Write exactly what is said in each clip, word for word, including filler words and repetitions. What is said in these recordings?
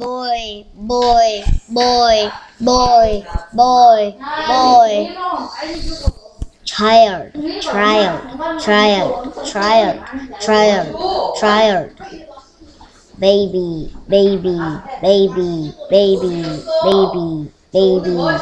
boy, boy, boy, boy, boy, boy. Child, child, child, child, child, child. Baby, baby, baby, baby, baby, baby.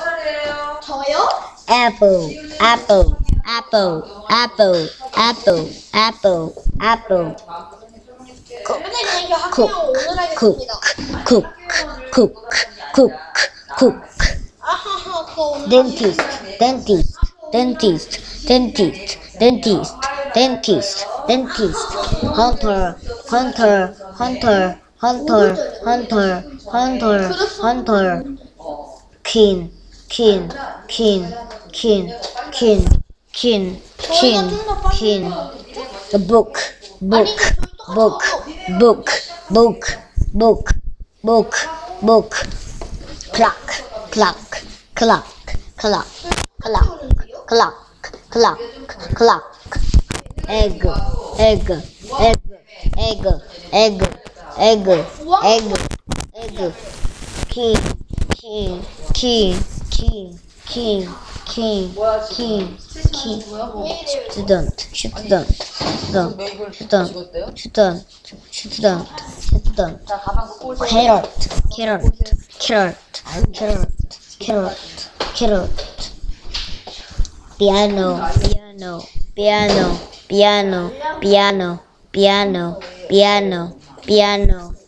Apple, apple, apple, apple, apple, apple, apple. Cook, cook, cook, cook, cook, cook, cook. Dentist, dentist, dentist, dentist, dentist, dentist, dentist. Hunter, hunter, hunter, hunter, hunter, hunter, hunter. King, king, king, king, king, king, king, king. The book, book, book, book, book, book, book, book. Clock, clock, clock, clock, clock, clock, clock, clock. Egg, egg, egg, egg, egg, egg, egg, egg. King, king, king, king, king, king, king, king. Student, student, student, student, student, student, student. Carrot, carrot, carrot, carrot, carrot, carrot. Piano, piano, piano, piano, piano, piano, piano, piano.